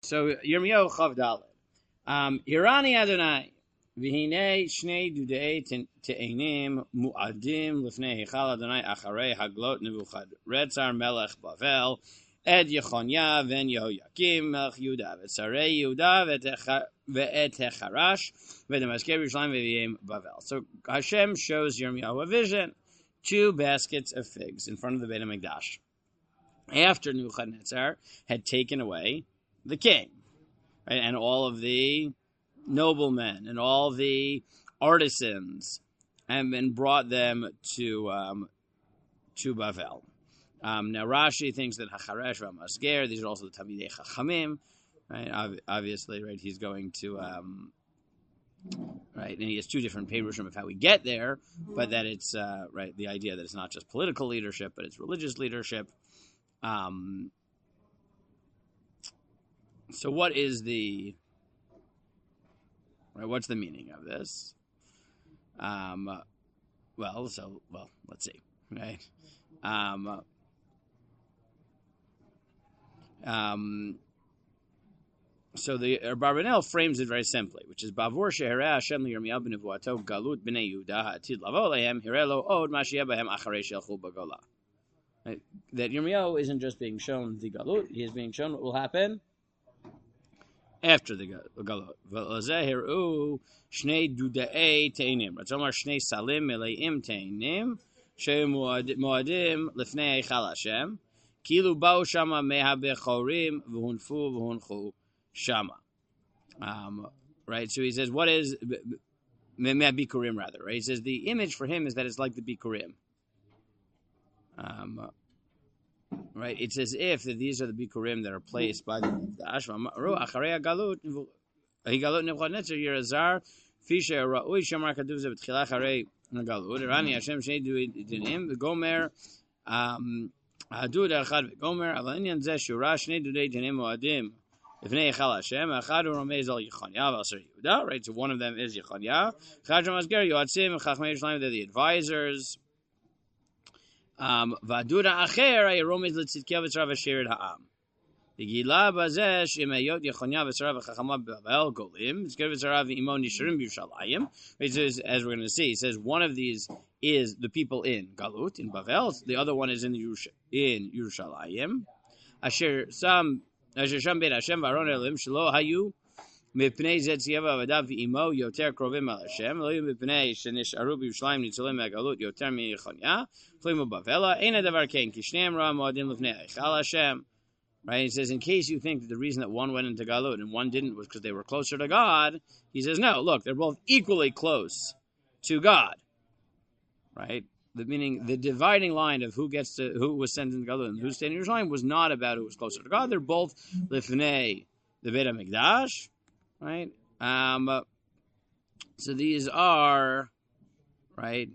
So Yirmiyahu Chav Dalet. Hirani Adonai. V'hinei shnei dudei te'enim mu'adim l'fnei hichal Adonai acharei haglot Nebuchadrezzar melech Bavel ed Yechonya ven Yehoyakim melech Yehuda v'tzarei Yehuda ve'et hecharash ve'demasker Yerushalayim ve'yim Bavel. So Hashem shows Yirmiyahu a vision, 2 baskets of figs in front of the Beit HaMikdash. After Nebuchadnezzar had taken away the king, right, and all of the noblemen and all the artisans, and brought them to Bavel. Now Rashi thinks that Hacharesh v'Masger, these are also the Talmidei Chachamim, right? Obviously, right? He's going to right, and he has 2 different perushim of how we get there, but that it's right, the idea that it's not just political leadership, but it's religious leadership. So what is the right? What's the meaning of this? Let's see. Right. So the Barbanel frames it very simply, which is Bavur shehereh Hashem liyirmiyahu b'nevuato galut b'nei Yehuda ha'atid lavo lehem hirelo od ma sheyeh bahem acharei she'alchu b'golah. That Yirmiyahu isn't just being shown the galut; he is being shown what will happen after the galut. V'lazehiru shnei dudei teinim. Ratzomar shnei salim meleim teinim she'muadim lifnei Eichal Hashem. Kilu ba'u shama mehabechorim v'hunfu shama. Right. So he says, what is bikurim rather? Right. He says the image for him is that it's like the bikurim. Right, it's as if that these are the bikurim that are placed by the Ashma. Acharei galut, galut Nebuchadnezzar Yerazar, Fisher Ra'ui Shamar Kaduv Zeh B'tchila Acharei galut. Rani Hashem Shnei Dinim V'Gomer Hadud Echad V'Gomer Aval Inyan Zeh Shura Shnei Dudei Dinim Moadim Ifnei Eichal Hashem Echad Uromez Al Yechonya V'Asar Yehuda. Right, so one of them is Yechonya. Chad Ramasger Yoatzim Chachmei Yerushalayim, they're the advisors. Vadura acher ayromiz letzidkiya v'tzara v'shirid ha'am. V'gila bazeh shemeyot Yechonya v'tzara v'chachama b'Bavel golim. V'tzara v'tzara v'imo nisharim b'Yerushalayim. As we're going to see, he says one of these is the people in Galut, in Bavel. The other one is in Yerushalayim. Asher sham beit Hashem v'aron elim shelo hayu mipnei zetziava v'adav v'imo yoter krovim al Hashem. Lo yu mipnei shenisharu b'Yerushalayim nitzolim me'Galut yoter miYechonya. Right, he says, in case you think that the reason that one went into Galut and one didn't was because they were closer to God, he says, no, look, they're both equally close to God. Right? Meaning the dividing line of who was sent into Galut and who stayed in Yerushalayim was not about who was closer to God. They're both Lifnei the Beit HaMikdash. Right? So these are, right,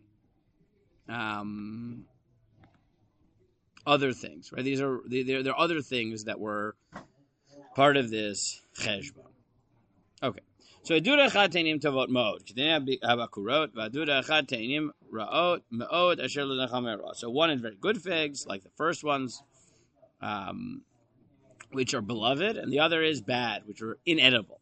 other things, right? They're other things that were part of this cheshbon. Okay, so adura echad teinim tavot mod. K'dei habakurot v'adura echad teinim raot meod asher l'necham erah. So one is very good figs, like the first ones, which are beloved, and the other is bad, which are inedible.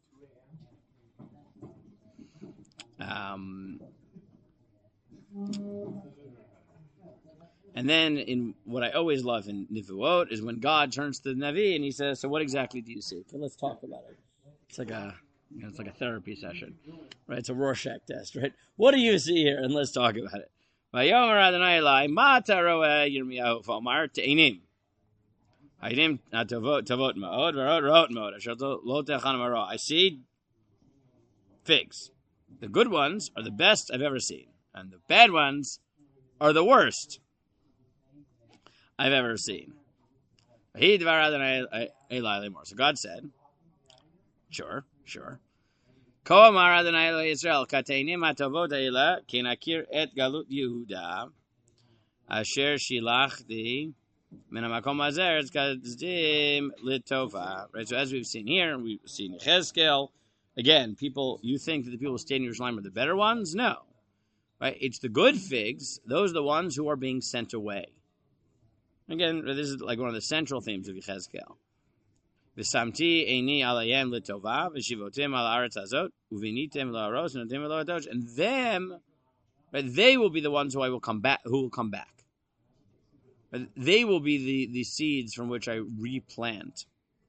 And then, in what I always love in Nivuot is when God turns to the Navi and he says, "So what exactly do you see?" Okay, let's talk about it. It's like a therapy session, right? It's a Rorschach test, right? What do you see here? And let's talk about it. Vayomer Adonai Elai, Ma taroeh Yirmiyahu v'omar te'inim. Ha'inim tavot ma'od v'rot ma'od. Asher lo techan ma'ro. I see figs. The good ones are the best I've ever seen, and the bad ones are the worst I've ever seen. So God said, sure. Ko amar Adonai Eloi Yisrael, kateinim hatavot ha'ila, kinakir et galut Yehuda, asher shilachti min hamakom hazer tzkadim litova. Right, so as we've seen here, we've seen Yechezkel. Again, you think that the people who stay in Yerushalayim are the better ones? No. Right, it's the good figs, those are the ones who are being sent away. Again, this is like one of the central themes of Yechezkel. V'samti eini alayem l'tova v'shivotim al haaretz hazot uvinitem la'aros v'notim la'adosh, and them, right, they will be the ones who I will come back. Who will come back? They will be the seeds from which I replant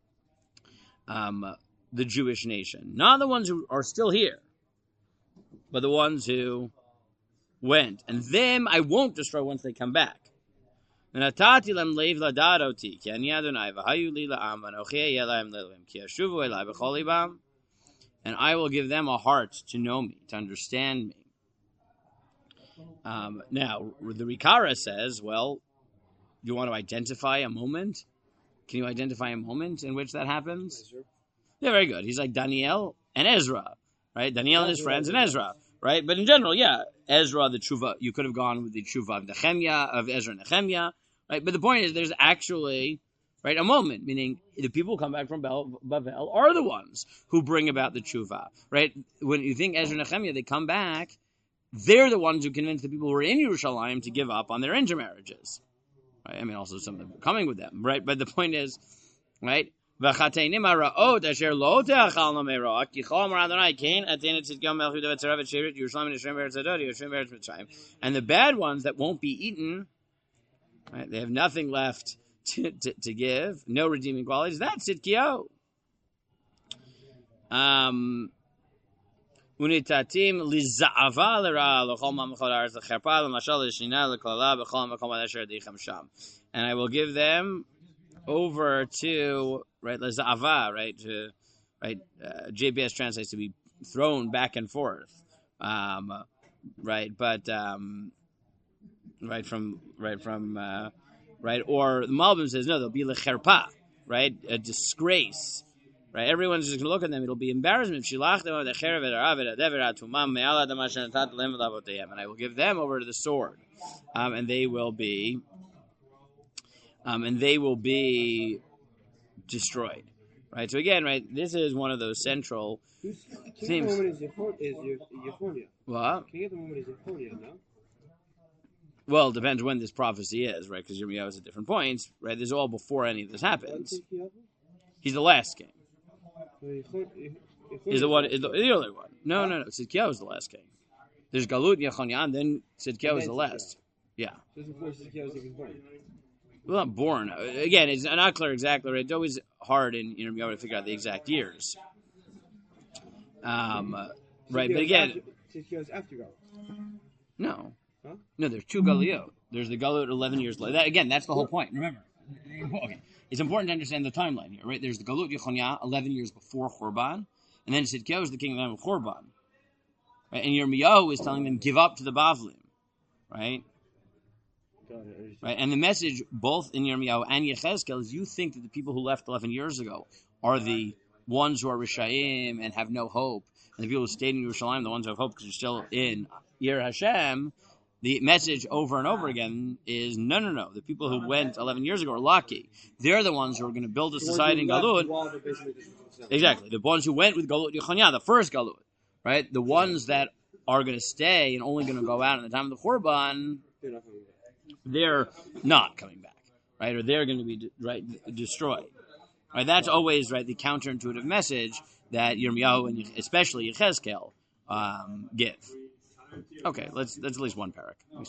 the Jewish nation, not the ones who are still here, but the ones who went, and them I won't destroy once they come back. And I will give them a heart to know me, to understand me. Now, the Rikara says, well, you want to identify a moment? Can you identify a moment in which that happens? Yeah, very good. He's like Daniel and Ezra, right? Daniel and his friends and Ezra, right? But in general, yeah, Ezra, the Tshuva, you could have gone with the Tshuva of Nehemiah, of Ezra and Nehemiah, right? But the point is, there's actually, right, a moment, meaning the people who come back from Bavel are the ones who bring about the Tshuva, right? When you think Ezra and Nehemiah, they come back, they're the ones who convince the people who are in Yerushalayim to give up on their intermarriages. Right? I mean, also some of them coming with them, right? But the point is, right? And I the bad ones that won't be eaten, right? They have nothing left to give, no redeeming qualities. That's Tzidkiyahu. Unitatim liza'ava l'ra l'chol ma'mechol ha'aretz l'cherpa l'mashal l'shina l'kolala b'chol ma'kom ha'asher dicham sham. And I will give them over to, right, liza'ava, right, to, right, JBS translates to be thrown back and forth, right, but, right, or the Malbim says, no, they'll be l'cherpa, right, a disgrace. Right, everyone's just going to look at them. It'll be embarrassment. And I will give them over to the sword, and they will be destroyed. Right. So again, right, this is one of those central themes. What? Can you get the moment is Yechonia, no? Well, it depends when this prophecy is, right? Because Yirmiyahu is at different points, right? This is all before any of this happens. He's the last king. Is the other one? No. Tzidkiyahu is the last king. There's Galut Yechoniah, then Tzidkiyahu is the last. Yeah. Well, not born. Again, it's not clear exactly. Right? It's always hard in Yirmiyahu to figure out the exact years. Right, but again, Tzidkiyahu is after Galut. No. Huh? No, there's two Galuyot. There's the Galut 11 years later. That's the whole point. Remember. Okay. It's important to understand the timeline here, right? There's the Galut Yechoniah 11 years before Churban, and then Tzidkiyahu is the king of Churban. Right? And Yirmiyahu is telling them, give up to the Bavlim, right? Right? And the message, both in Yirmiyahu and Yechezkel, is you think that the people who left 11 years ago are the ones who are Rishayim and have no hope, and the people who stayed in Yerushalayim, the ones who have hope because they're still in Yer Hashem. The message over and over again is, no. The people who went 11 years ago are lucky. They're the ones who are going to build a society in Galut. Exactly. The ones who went with Galut Yechoniah, the first Galut, right? The ones that are going to stay and only going to go out at the time of the Churban, they're not coming back, right? Or they're going to be destroyed. Right? That's always, right, the counterintuitive message that Yirmiyahu and especially Yechezkel give. Okay, let's at least one parak.